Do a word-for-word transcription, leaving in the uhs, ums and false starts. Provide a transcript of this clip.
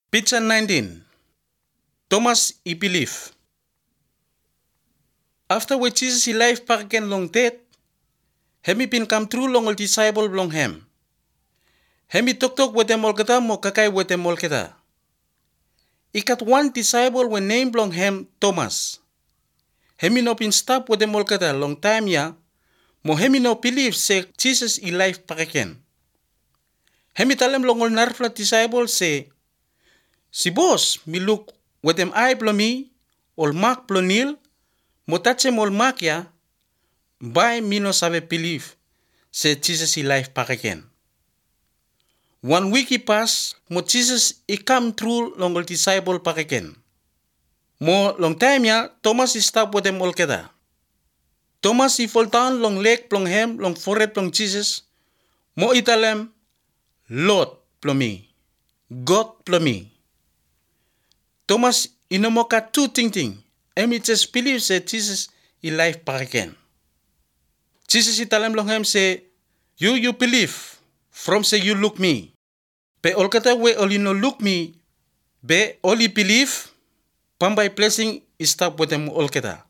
Picture nineteen. Thomas I believe. After what Jesus he life parken long death, hemi pin come true long ol disciple long hem. Hemi tok tok with them all kata mo kakai with them all kata. Ikat one disciple when name long hem Thomas. Hemi no pin stop with them all kata long time ya, mo hemi no believe say Jesus i life parken. Hemi talem long ol narfla disciple say, si boss mi look with them eye blo mi, ol mark blo nil, mo tache ol mark ya, by mi no sabe believe say Jesus i life parken. One week i pass, mo Jesus i come through long ol disciple parken. Mo long time ya, Thomas i stop with them all keda. Thomas i fall down long leg plong hem long forehead plong Jesus, mo italem, Lord plomi, God plomi. Thomas inomoka two ting ting, and he just believe say Jesus i life parken. Jesus italem long hem say, you you believe, from say you look me. Be all kata we all you no look me, be all you believe, pambay blessing is stop with them all kata.